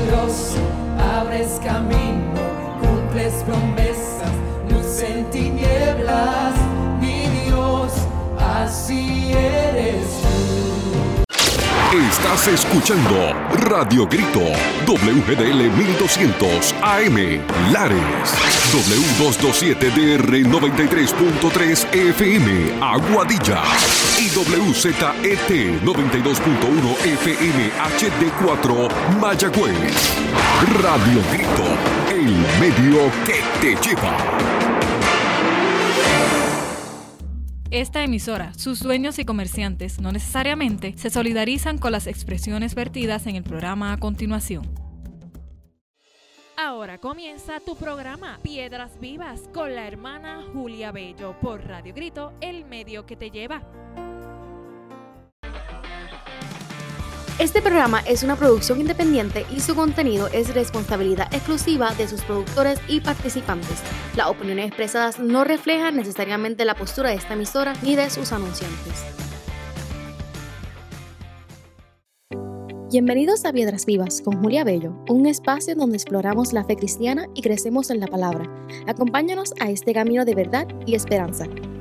Dios, abres camino, cumples promesas, luz en tinieblas, mi Dios, así eres tú. Estás escuchando Radio Grito, WGDL 1200 AM, Lares, W227DR 93.3 FM, Aguadilla, y WZET 92.1 FM HD4, Mayagüez. Radio Grito, el medio que te lleva. Esta emisora, sus dueños y comerciantes no necesariamente se solidarizan con las expresiones vertidas en el programa a continuación. Ahora comienza tu programa Piedras Vivas con la hermana Julia Bello por Radio Grito, el medio que te lleva. Este programa es una producción independiente y su contenido es responsabilidad exclusiva de sus productores y participantes. Las opiniones expresadas no reflejan necesariamente la postura de esta emisora ni de sus anunciantes. Bienvenidos a Piedras Vivas con Julia Bello, un espacio donde exploramos la fe cristiana y crecemos en la palabra. Acompáñanos a este camino de verdad y esperanza.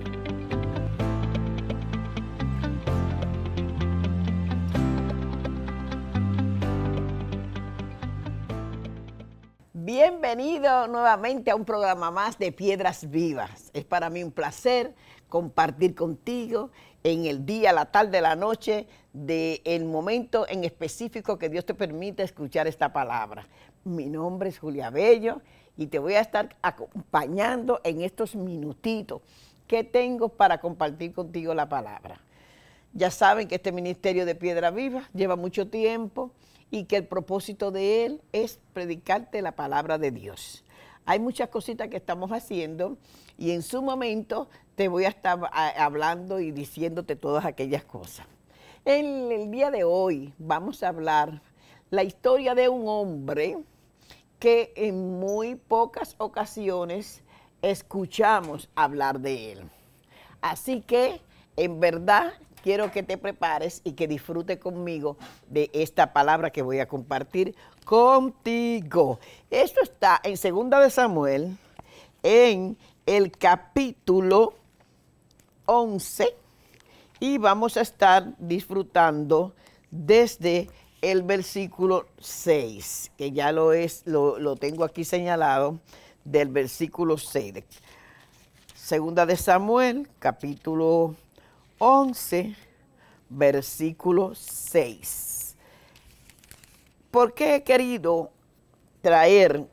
Bienvenido nuevamente a un programa más de Piedras Vivas. Es para mí un placer compartir contigo en el día, la tarde, la noche, del momento en específico que Dios te permite escuchar esta palabra. Mi nombre es Julia Bello y te voy a estar acompañando en estos minutitos que tengo para compartir contigo la palabra. Ya saben que este ministerio de Piedras Vivas lleva mucho tiempo y que el propósito de él es predicarte la palabra de Dios. Hay muchas cositas que estamos haciendo y en su momento te voy a estar hablando y diciéndote todas aquellas cosas. En el día de hoy vamos a hablar la historia de un hombre que en muy pocas ocasiones escuchamos hablar de él. Así que, en verdad, quiero que te prepares y que disfrutes conmigo de esta palabra que voy a compartir contigo. Esto está en 2 de Samuel, en el capítulo 11, y vamos a estar disfrutando desde el versículo 6, que ya lo tengo aquí señalado, del versículo 6. 2 de Samuel, capítulo 11, versículo 6. ¿Por qué he querido traer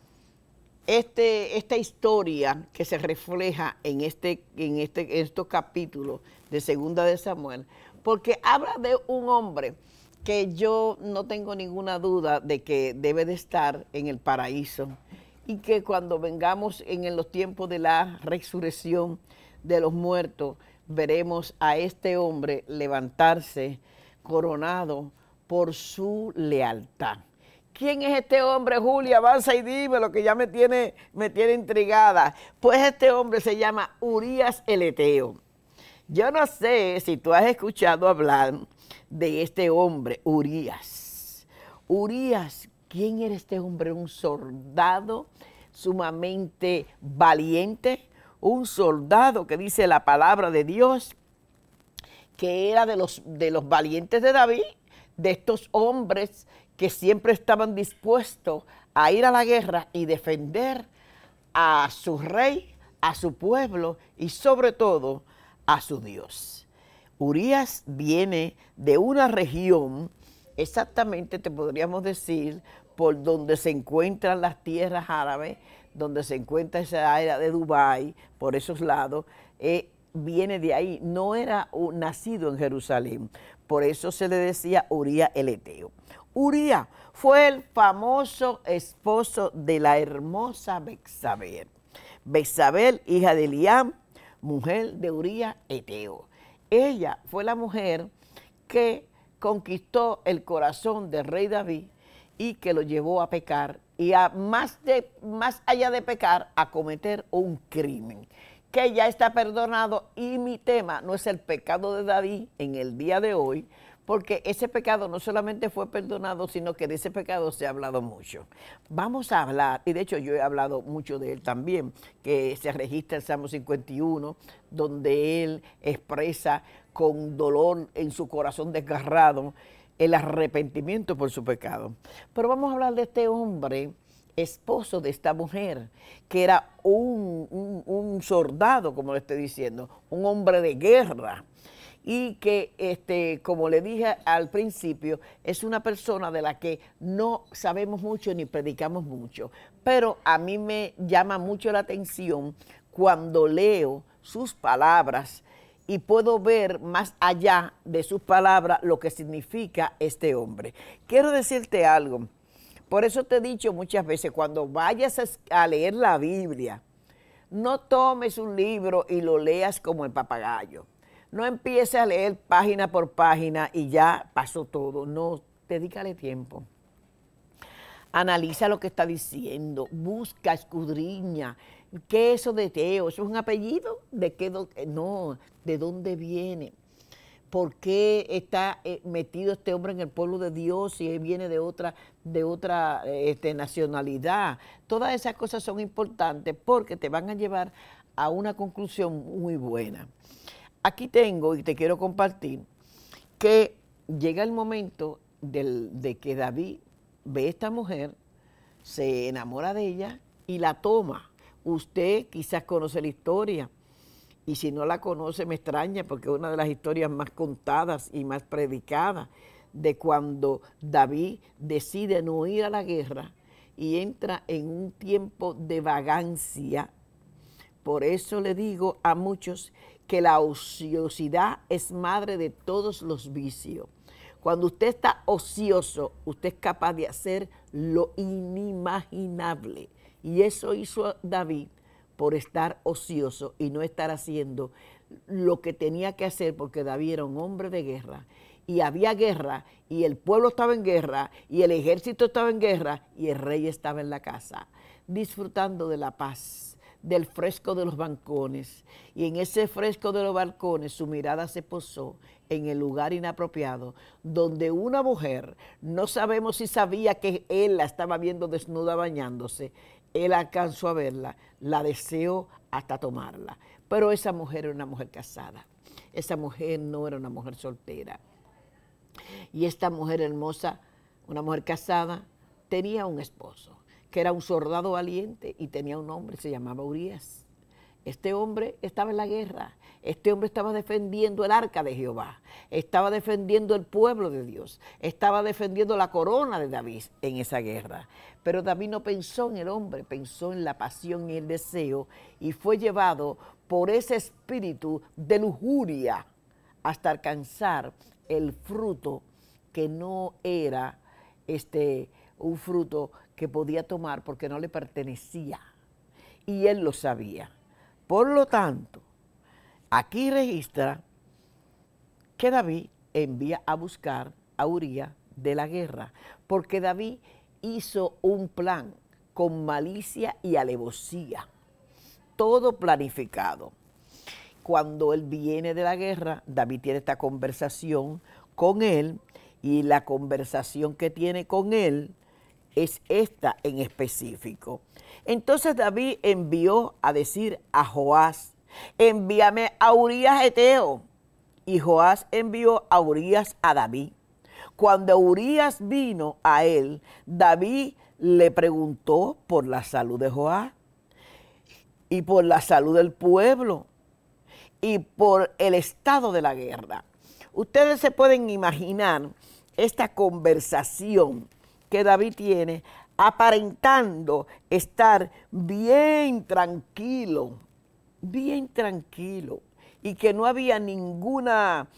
esta historia que se refleja en estos capítulos de 2 de Samuel? Porque habla de un hombre que yo no tengo ninguna duda de que debe de estar en el paraíso y que cuando vengamos en los tiempos de la resurrección de los muertos, veremos a este hombre levantarse coronado por su lealtad. ¿Quién es este hombre, Julia? Avanza y dime lo que ya me tiene intrigada. Pues este hombre se llama Urías el Eteo. Yo no sé si tú has escuchado hablar de este hombre, Urías. Urías, ¿quién era este hombre? Un soldado sumamente valiente, un soldado que dice la palabra de Dios, que era de los valientes de David, de estos hombres que siempre estaban dispuestos a ir a la guerra y defender a su rey, a su pueblo y sobre todo a su Dios. Urías viene de una región, exactamente te podríamos decir, por donde se encuentran las tierras árabes, donde se encuentra esa área de Dubái, por esos lados, viene de ahí, no era nacido en Jerusalén, por eso se le decía Urías el Eteo. Urías fue el famoso esposo de la hermosa Betsabé. Betsabé, hija de Eliam, mujer de Urías Eteo. Ella fue la mujer que conquistó el corazón del rey David y que lo llevó a pecar y más allá de pecar, a cometer un crimen, que ya está perdonado. Y mi tema no es el pecado de David en el día de hoy, porque ese pecado no solamente fue perdonado, sino que de ese pecado se ha hablado mucho. Vamos a hablar, y de hecho yo he hablado mucho de él también, que se registra el Salmo 51, donde él expresa con dolor en su corazón desgarrado el arrepentimiento por su pecado. Pero vamos a hablar de este hombre, esposo de esta mujer, que era un soldado, como le estoy diciendo, un hombre de guerra, y que, como le dije al principio, es una persona de la que no sabemos mucho ni predicamos mucho, pero a mí me llama mucho la atención cuando leo sus palabras y puedo ver más allá de sus palabras lo que significa este hombre. Quiero decirte algo. Por eso te he dicho muchas veces, cuando vayas a leer la Biblia, no tomes un libro y lo leas como el papagayo. No empieces a leer página por página y ya pasó todo. No, dedícale tiempo. Analiza lo que está diciendo, busca, escudriña. ¿Qué es eso de Teo? ¿Eso es un apellido? ¿De qué? No, ¿de dónde viene? ¿Por qué está metido este hombre en el pueblo de Dios si él viene de otra nacionalidad? Todas esas cosas son importantes porque te van a llevar a una conclusión muy buena. Aquí tengo, y te quiero compartir, que llega el momento de que David ve a esta mujer, se enamora de ella y la toma. Usted quizás conoce la historia, y si no la conoce me extraña porque es una de las historias más contadas y más predicadas de cuando David decide no ir a la guerra y entra en un tiempo de vagancia. Por eso le digo a muchos que la ociosidad es madre de todos los vicios. Cuando usted está ocioso, usted es capaz de hacer lo inimaginable. Y eso hizo David por estar ocioso y no estar haciendo lo que tenía que hacer, porque David era un hombre de guerra. Y había guerra, y el pueblo estaba en guerra, y el ejército estaba en guerra, y el rey estaba en la casa, disfrutando de la paz, del fresco de los balcones. Y en ese fresco de los balcones su mirada se posó en el lugar inapropiado, donde una mujer, no sabemos si sabía que él la estaba viendo desnuda bañándose, él alcanzó a verla, la deseó hasta tomarla. Pero esa mujer era una mujer casada, esa mujer no era una mujer soltera. Y esta mujer hermosa, una mujer casada, tenía un esposo, que era un soldado valiente y tenía un hombre, se llamaba Urías. Este hombre estaba en la guerra, este hombre estaba defendiendo el arca de Jehová, estaba defendiendo el pueblo de Dios, estaba defendiendo la corona de David en esa guerra. Pero David no pensó en el hombre, pensó en la pasión y el deseo, y fue llevado por ese espíritu de lujuria hasta alcanzar el fruto que no era un fruto que podía tomar porque no le pertenecía, y él lo sabía. Por lo tanto, aquí registra que David envía a buscar a Urías de la guerra, porque David hizo un plan con malicia y alevosía, todo planificado. Cuando él viene de la guerra, David tiene esta conversación con él, y la conversación que tiene con él es esta en específico. Entonces David envió a decir a Joás, envíame a Urías Eteo. Y Joás envió a Urías a David. Cuando Urías vino a él, David le preguntó por la salud de Joás y por la salud del pueblo y por el estado de la guerra. Ustedes se pueden imaginar esta conversación que David tiene, aparentando estar bien tranquilo, y que no había ninguna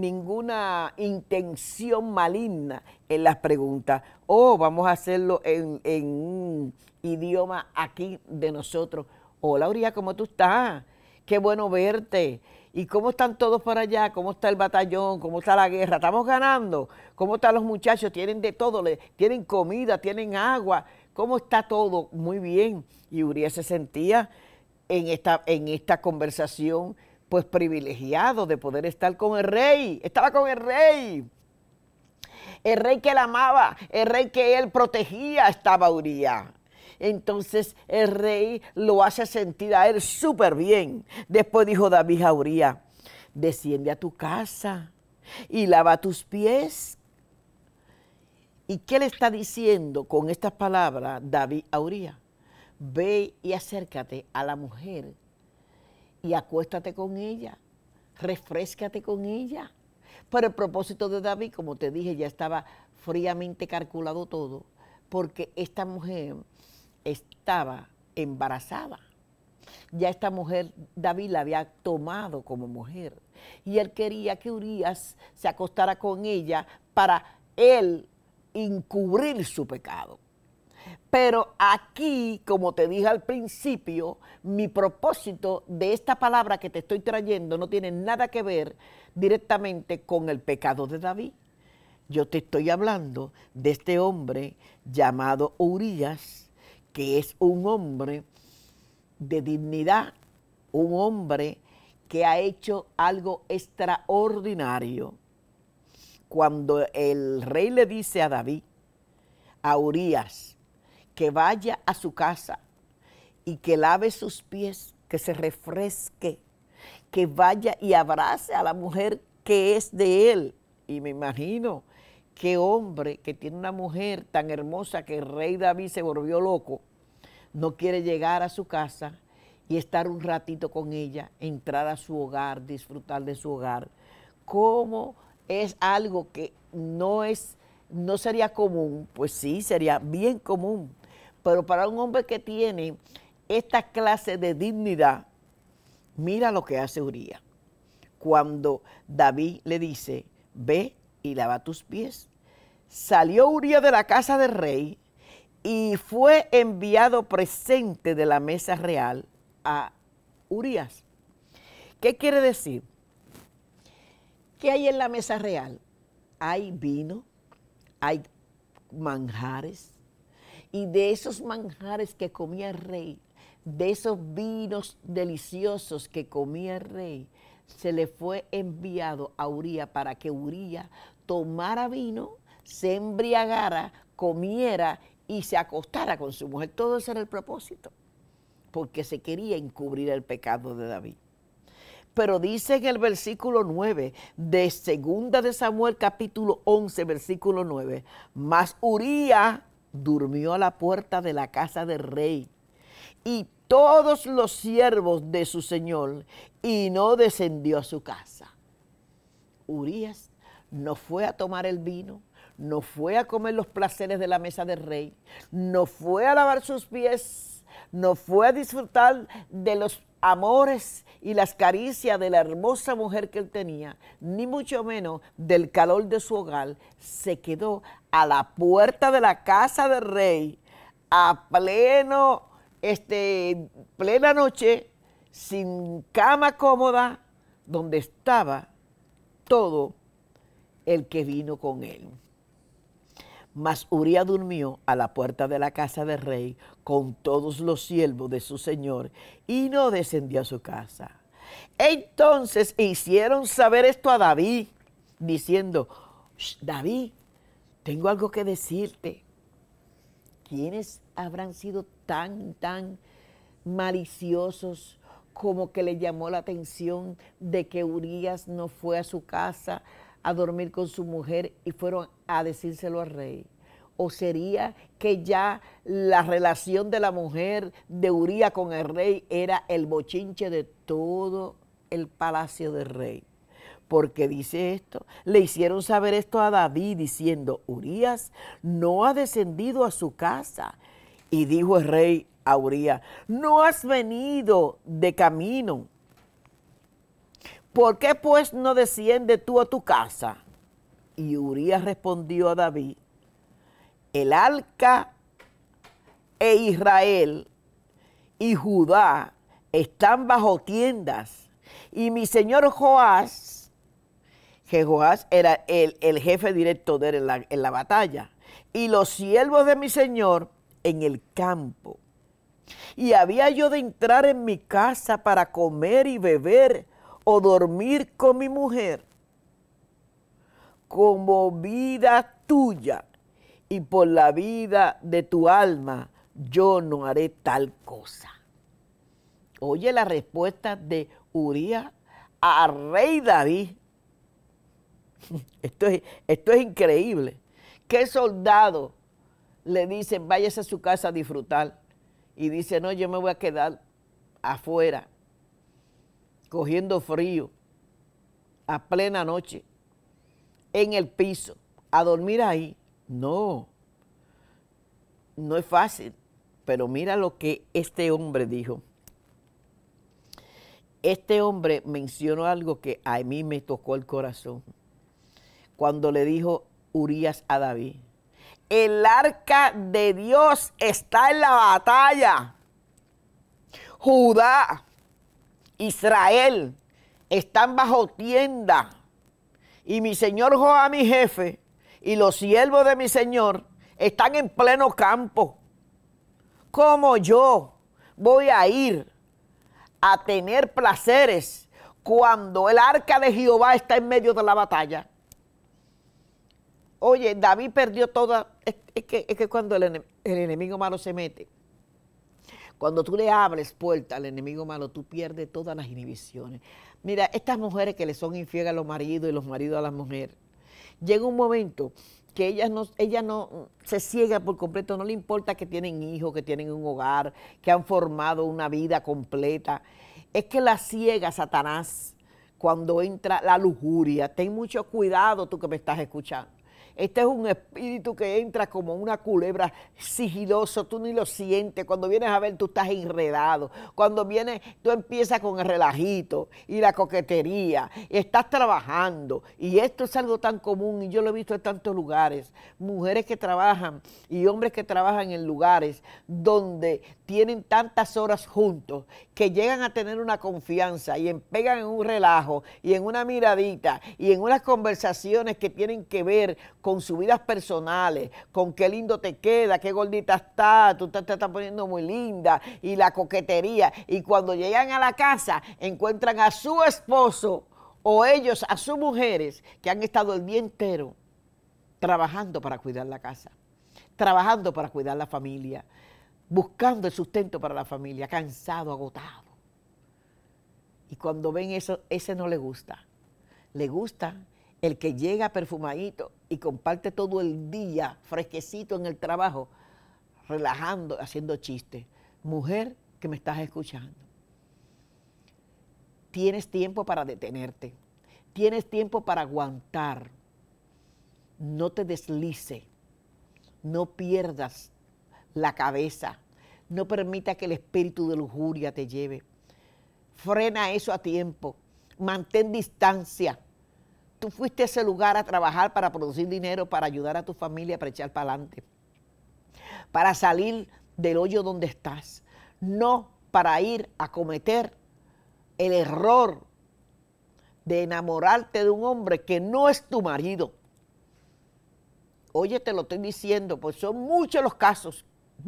intención maligna en las preguntas. Vamos a hacerlo en un idioma aquí de nosotros. Hola, Urías, ¿cómo tú estás? Qué bueno verte. ¿Y cómo están todos por allá? ¿Cómo está el batallón? ¿Cómo está la guerra? ¿Estamos ganando? ¿Cómo están los muchachos? ¿Tienen de todo? ¿Tienen comida? ¿Tienen agua? ¿Cómo está todo? Muy bien. Y Urías se sentía en esta conversación pues privilegiado de poder estar con el rey. Estaba con el rey. el rey que él amaba, el rey que él protegía estaba Urías. Entonces el rey lo hace sentir a él súper bien. Después dijo David a Urías, desciende a tu casa y lava tus pies. ¿Y qué le está diciendo con estas palabras David a Urías? Ve y acércate a la mujer y acuéstate con ella, refréscate con ella. Pero el propósito de David, como te dije, ya estaba fríamente calculado todo, porque esta mujer estaba embarazada. Ya esta mujer, David la había tomado como mujer. Y él quería que Urías se acostara con ella para él encubrir su pecado. Pero aquí, como te dije al principio, mi propósito de esta palabra que te estoy trayendo no tiene nada que ver directamente con el pecado de David. Yo te estoy hablando de este hombre llamado Urías, que es un hombre de dignidad, un hombre que ha hecho algo extraordinario. Cuando el rey le dice a David, a Urías, que vaya a su casa y que lave sus pies, que se refresque, que vaya y abrace a la mujer que es de él. Y me imagino qué hombre que tiene una mujer tan hermosa que el rey David se volvió loco, no quiere llegar a su casa y estar un ratito con ella, entrar a su hogar, disfrutar de su hogar. ¿Cómo es algo que no sería común? Pues sí, sería bien común. Pero para un hombre que tiene esta clase de dignidad, mira lo que hace Urías. Cuando David le dice, ve y lava tus pies, salió Urías de la casa del rey y fue enviado presente de la mesa real a Urías. ¿Qué quiere decir? ¿Qué hay en la mesa real? Hay vino, hay manjares, y de esos manjares que comía el rey, de esos vinos deliciosos que comía el rey, se le fue enviado a Urías para que Urías tomara vino, se embriagara, comiera y se acostara con su mujer. Todo ese era el propósito, porque se quería encubrir el pecado de David. Pero dice en el versículo 9 de 2 de Samuel capítulo 11, versículo 9, mas Urías durmió a la puerta de la casa del rey y todos los siervos de su señor, y no descendió a su casa. Urías no fue a tomar el vino, no fue a comer los placeres de la mesa del rey, no fue a lavar sus pies, no fue a disfrutar de los amores y las caricias de la hermosa mujer que él tenía, ni mucho menos del calor de su hogar. Se quedó a la puerta de la casa del rey a plena noche, sin cama cómoda, donde estaba todo el que vino con él. Mas Urías durmió a la puerta de la casa del rey con todos los siervos de su señor y no descendió a su casa. Entonces hicieron saber esto a David, diciendo, David, tengo algo que decirte. ¿Quiénes habrán sido tan maliciosos como que le llamó la atención de que Urías no fue a su casa a dormir con su mujer y fueron a decírselo al rey? ¿O sería que ya la relación de la mujer de Urías con el rey era el bochinche de todo el palacio del rey? Porque dice esto, le hicieron saber esto a David diciendo, Urías no ha descendido a su casa. Y dijo el rey a Urías, no has venido de camino. ¿Por qué pues no desciendes tú a tu casa? Y Urías respondió a David, el arca e Israel y Judá están bajo tiendas, y mi señor Joás, que Joás era el jefe directo de él en la batalla, y los siervos de mi señor en el campo. Y había yo de entrar en mi casa para comer y beber o dormir con mi mujer. Como vida tuya y por la vida de tu alma, yo no haré tal cosa. Oye la respuesta de Urías al rey David. Esto es increíble. ¿Qué soldado le dice, váyase a su casa a disfrutar? Y dice, no, yo me voy a quedar afuera, cogiendo frío, a plena noche, en el piso, a dormir ahí. No, no es fácil. Pero mira lo que este hombre dijo. Este hombre mencionó algo que a mí me tocó el corazón. Cuando le dijo Urías a David, el arca de Dios está en la batalla. Judá, Israel, están bajo tienda. Y mi señor Joab, mi jefe, y los siervos de mi señor están en pleno campo. ¿Cómo yo voy a ir a tener placeres cuando el arca de Jehová está en medio de la batalla? Oye, David perdió toda. Es que cuando el enemigo malo se mete, cuando tú le abres puerta al enemigo malo, tú pierdes todas las inhibiciones. Mira, estas mujeres que le son infieles a los maridos y los maridos a las mujeres, llega un momento que ella no se ciega por completo, no le importa que tienen hijos, que tienen un hogar, que han formado una vida completa. Es que la ciega Satanás cuando entra la lujuria. Ten mucho cuidado tú que me estás escuchando. Este es un espíritu que entra como una culebra sigiloso, tú ni lo sientes. Cuando vienes a ver, tú estás enredado. Cuando vienes, tú empiezas con el relajito y la coquetería. Y estás trabajando. Y esto es algo tan común, y yo lo he visto en tantos lugares. Mujeres que trabajan y hombres que trabajan en lugares donde tienen tantas horas juntos que llegan a tener una confianza y pegan en un relajo y en una miradita y en unas conversaciones que tienen que ver con sus vidas personales, con qué lindo te queda, qué gordita está, tú te estás poniendo muy linda, y la coquetería. Y cuando llegan a la casa, encuentran a su esposo o ellos a sus mujeres que han estado el día entero trabajando para cuidar la casa, trabajando para cuidar la familia, buscando el sustento para la familia, cansado, agotado. Y cuando ven eso, ese no le gusta. Le gusta el que llega perfumadito y comparte todo el día fresquecito en el trabajo, relajando, haciendo chistes. Mujer que me estás escuchando, tienes tiempo para detenerte, tienes tiempo para aguantar. No te deslice, no pierdas la cabeza, no permita que el espíritu de lujuria te lleve. Frena eso a tiempo, mantén distancia. Tú fuiste a ese lugar a trabajar para producir dinero, para ayudar a tu familia, para echar para adelante, para salir del hoyo donde estás, no para ir a cometer el error de enamorarte de un hombre que no es tu marido. Oye, te lo estoy diciendo, pues son muchos los casos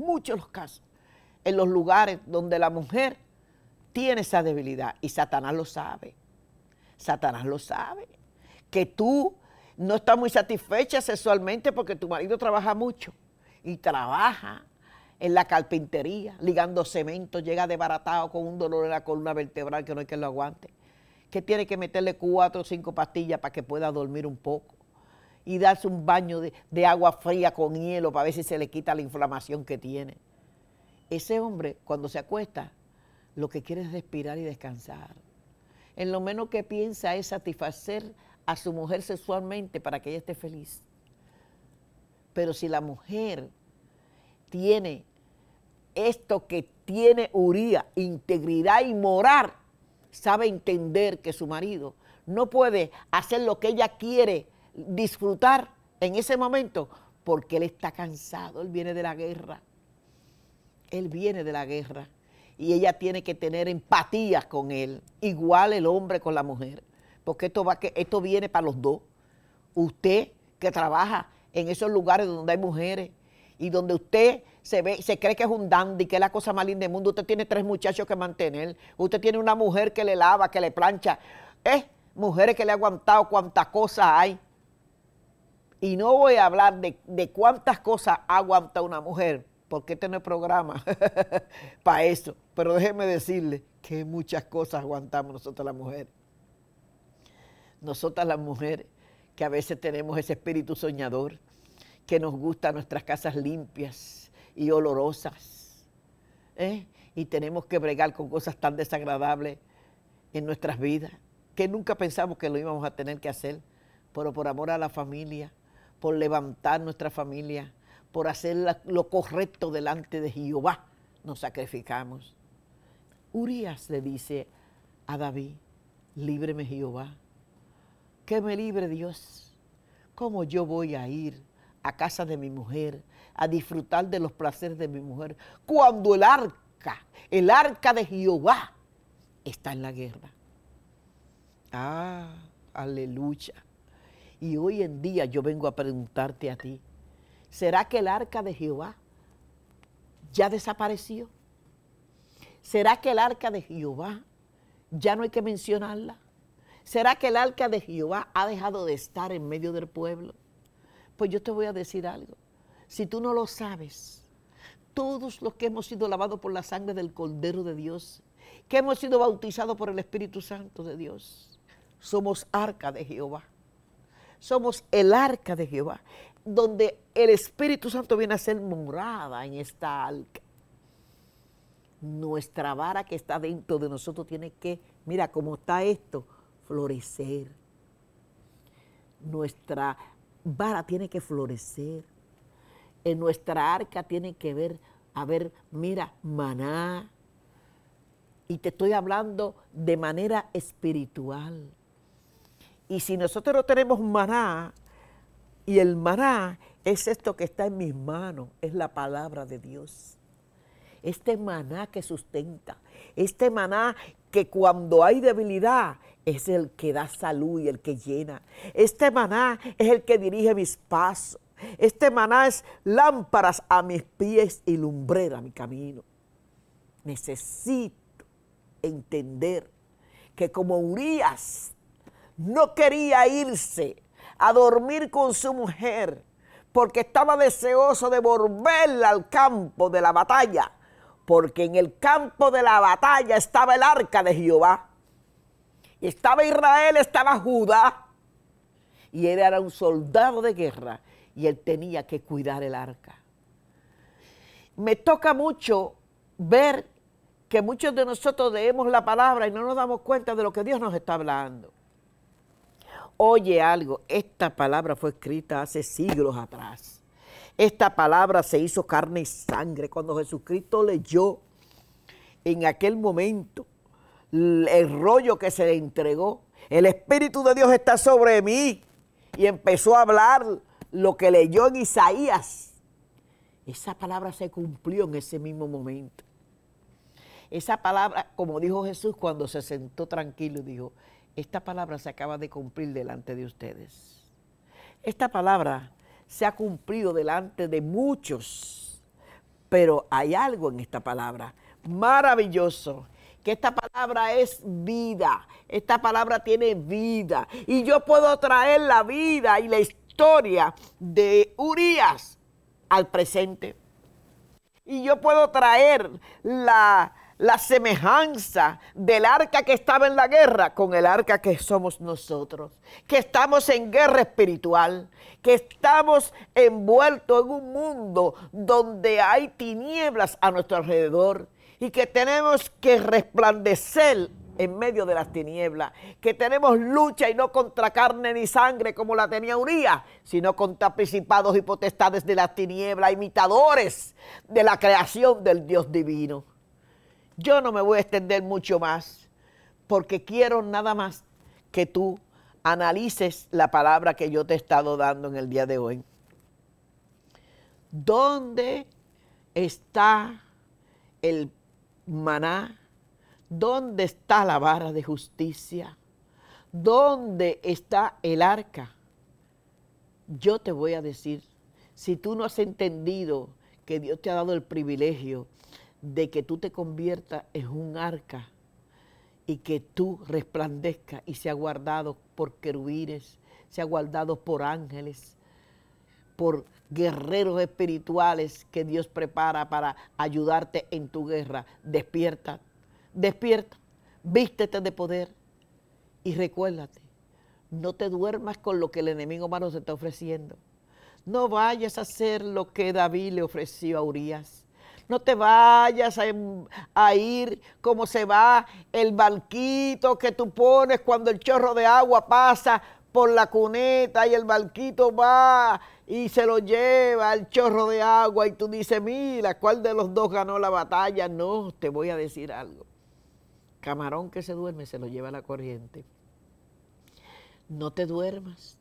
en los lugares donde la mujer tiene esa debilidad, y Satanás lo sabe. Satanás lo sabe. Que tú no estás muy satisfecha sexualmente porque tu marido trabaja mucho y trabaja en la carpintería, ligando cemento, llega desbaratado con un dolor en la columna vertebral que no hay quien lo aguante, que tiene que meterle 4 o 5 pastillas para que pueda dormir un poco y darse un baño de agua fría con hielo para ver si se le quita la inflamación que tiene. Ese hombre, cuando se acuesta, lo que quiere es respirar y descansar. En lo menos que piensa es satisfacer a su mujer sexualmente para que ella esté feliz. Pero si la mujer tiene esto que tiene Urías, integridad y moral, sabe entender que su marido no puede hacer lo que ella quiere disfrutar en ese momento porque él está cansado, él viene de la guerra. Él viene de la guerra y ella tiene que tener empatía con él, igual el hombre con la mujer, porque esto viene para los dos. Usted que trabaja en esos lugares donde hay mujeres y donde usted se cree que es un dandy, que es la cosa más linda del mundo, usted tiene 3 muchachos que mantener, usted tiene una mujer que le lava, que le plancha, mujeres que le ha aguantado cuantas cosas hay. Y no voy a hablar de cuántas cosas aguanta una mujer, porque este no es programa para eso. Pero déjeme decirle que muchas cosas aguantamos nosotras las mujeres. Nosotras las mujeres, que a veces tenemos ese espíritu soñador, que nos gustan nuestras casas limpias y olorosas, y tenemos que bregar con cosas tan desagradables en nuestras vidas, que nunca pensamos que lo íbamos a tener que hacer, pero por amor a la familia, por levantar nuestra familia, por hacer lo correcto delante de Jehová, nos sacrificamos. Urías le dice a David, líbreme Jehová, que me libre Dios. ¿Cómo yo voy a ir a casa de mi mujer, a disfrutar de los placeres de mi mujer, cuando el arca de Jehová está en la guerra? Ah, aleluya. Y hoy en día yo vengo a preguntarte a ti, ¿será que el arca de Jehová ya desapareció? ¿Será que el arca de Jehová ya no hay que mencionarla? ¿Será que el arca de Jehová ha dejado de estar en medio del pueblo? Pues yo te voy a decir algo. Si tú no lo sabes, todos los que hemos sido lavados por la sangre del Cordero de Dios, que hemos sido bautizados por el Espíritu Santo de Dios, somos arca de Jehová. Somos el arca de Jehová, donde el Espíritu Santo viene a ser morada en esta arca. Nuestra vara que está dentro de nosotros tiene que, mira cómo está esto, florecer. Nuestra vara tiene que florecer. En nuestra arca tiene que haber, mira, maná. Y te estoy hablando de manera espiritual. Y si nosotros no tenemos maná, y el maná es esto que está en mis manos, es la palabra de Dios. Este maná que sustenta, este maná que cuando hay debilidad es el que da salud y el que llena. Este maná es el que dirige mis pasos. Este maná es lámparas a mis pies y lumbrera a mi camino. Necesito entender que como Urías no quería irse a dormir con su mujer porque estaba deseoso de volverla al campo de la batalla, porque en el campo de la batalla estaba el arca de Jehová, estaba Israel, estaba Judá, y él era un soldado de guerra y él tenía que cuidar el arca. Me toca mucho ver que muchos de nosotros leemos la palabra y no nos damos cuenta de lo que Dios nos está hablando. Oye algo, esta palabra fue escrita hace siglos atrás. Esta palabra se hizo carne y sangre cuando Jesucristo leyó en aquel momento el rollo que se le entregó. El Espíritu de Dios está sobre mí y empezó a hablar lo que leyó en Isaías. Esa palabra se cumplió en ese mismo momento. Esa palabra, como dijo Jesús cuando se sentó tranquilo, dijo, esta palabra se acaba de cumplir delante de ustedes. Esta palabra se ha cumplido delante de muchos, pero hay algo en esta palabra maravilloso, que esta palabra es vida, esta palabra tiene vida, y yo puedo traer la vida y la historia de Urías al presente, y yo puedo traer la semejanza del arca que estaba en la guerra con el arca que somos nosotros, que estamos en guerra espiritual, que estamos envueltos en un mundo donde hay tinieblas a nuestro alrededor y que tenemos que resplandecer en medio de las tinieblas, que tenemos lucha y no contra carne ni sangre como la tenía Urías, sino contra principados y potestades de las tinieblas, imitadores de la creación del Dios divino. Yo no me voy a extender mucho más, porque quiero nada más que tú analices la palabra que yo te he estado dando en el día de hoy. ¿Dónde está el maná? ¿Dónde está la vara de justicia? ¿Dónde está el arca? Yo te voy a decir, si tú no has entendido que Dios te ha dado el privilegio de que tú te conviertas en un arca y que tú resplandezcas y sea guardado por querubines, sea guardado por ángeles, por guerreros espirituales que Dios prepara para ayudarte en tu guerra. Despierta, despierta, vístete de poder y recuérdate, no te duermas con lo que el enemigo malo te está ofreciendo. No vayas a hacer lo que David le ofreció a Urías. No te vayas a ir como se va el barquito que tú pones cuando el chorro de agua pasa por la cuneta y el barquito va y se lo lleva el chorro de agua y tú dices, mira, ¿cuál de los dos ganó la batalla? No, te voy a decir algo. Camarón que se duerme se lo lleva la corriente. No te duermas.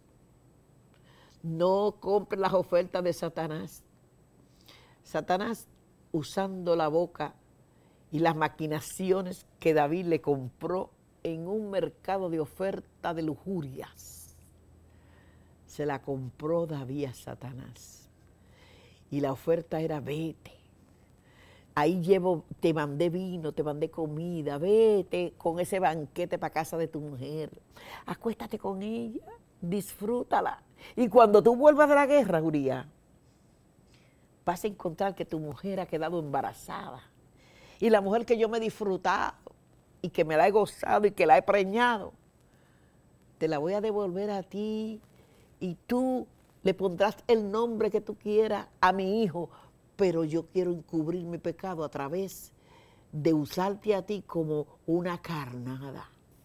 No compres las ofertas de Satanás. Satanás, usando la boca y las maquinaciones que David le compró en un mercado de oferta de lujurias, se la compró David a Satanás. Y la oferta era, vete. Ahí te mandé vino, te mandé comida, vete con ese banquete para casa de tu mujer. Acuéstate con ella, disfrútala. Y cuando tú vuelvas de la guerra, Urías, vas a encontrar que tu mujer ha quedado embarazada. Y la mujer que yo me he disfrutado y que me la he gozado y que la he preñado, te la voy a devolver a ti y tú le pondrás el nombre que tú quieras a mi hijo, pero yo quiero encubrir mi pecado a través de usarte a ti como una carnada.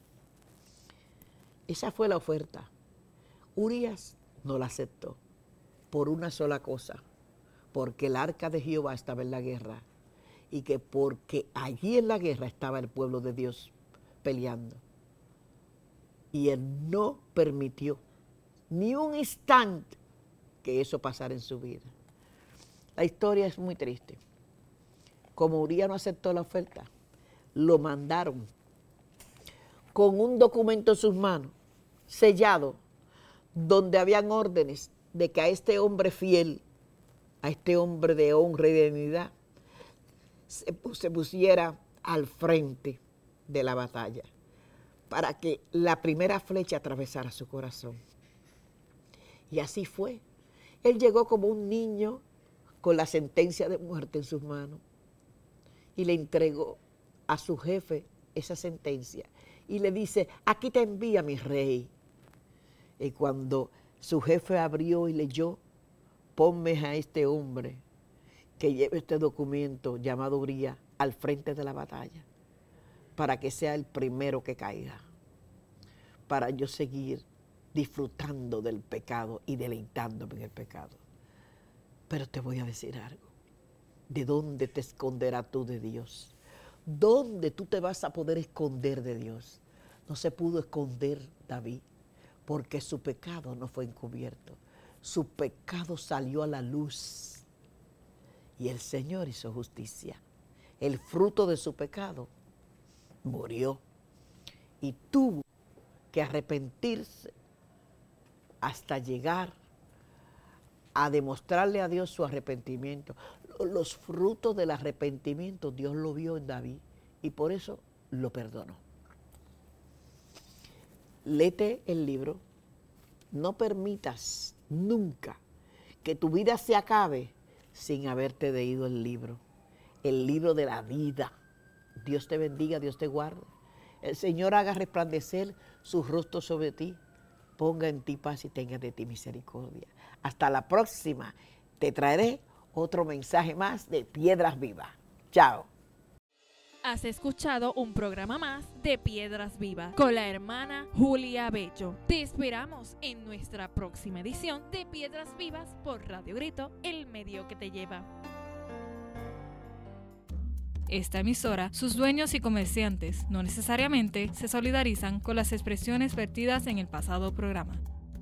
Esa fue la oferta. Urías no la aceptó por una sola cosa, porque el arca de Jehová estaba en la guerra y que porque allí en la guerra estaba el pueblo de Dios peleando. Y él no permitió ni un instante que eso pasara en su vida. La historia es muy triste. Como Urías no aceptó la oferta, lo mandaron con un documento en sus manos, sellado, donde habían órdenes de que a este hombre fiel, a este hombre de honra y de dignidad, se pusiera al frente de la batalla, para que la primera flecha atravesara su corazón. Y así fue. Él llegó como un niño con la sentencia de muerte en sus manos y le entregó a su jefe esa sentencia y le dice, aquí te envía mi rey. Y cuando su jefe abrió y leyó, ponme a este hombre que lleve este documento llamado Urías al frente de la batalla para que sea el primero que caiga, para yo seguir disfrutando del pecado y deleitándome en el pecado. Pero te voy a decir algo. ¿De dónde te esconderás tú de Dios? ¿Dónde tú te vas a poder esconder de Dios? No se pudo esconder David porque su pecado no fue encubierto. Su pecado salió a la luz y el Señor hizo justicia. El fruto de su pecado murió y tuvo que arrepentirse hasta llegar a demostrarle a Dios su arrepentimiento. Los frutos del arrepentimiento Dios lo vio en David y por eso lo perdonó. Léete el libro. No permitas nunca que tu vida se acabe sin haberte leído el libro de la vida. Dios te bendiga, Dios te guarde. El Señor haga resplandecer su rostro sobre ti, ponga en ti paz y tenga de ti misericordia. Hasta la próxima. Te traeré otro mensaje más de Piedras Vivas. Chao. Has escuchado un programa más de Piedras Vivas con la hermana Julia Bello. Te esperamos en nuestra próxima edición de Piedras Vivas por Radio Grito, el medio que te lleva. Esta emisora, sus dueños y comerciantes no necesariamente se solidarizan con las expresiones vertidas en el pasado programa.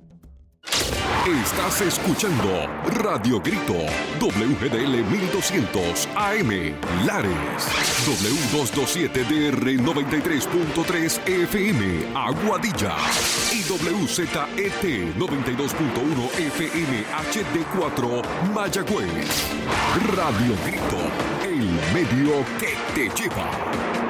Estás escuchando Radio Grito, WGDL 1200 AM, Lares, W227DR 93.3 FM, Aguadilla, y WZET 92.1 FM HD4, Mayagüez. Radio Grito, el medio que te lleva.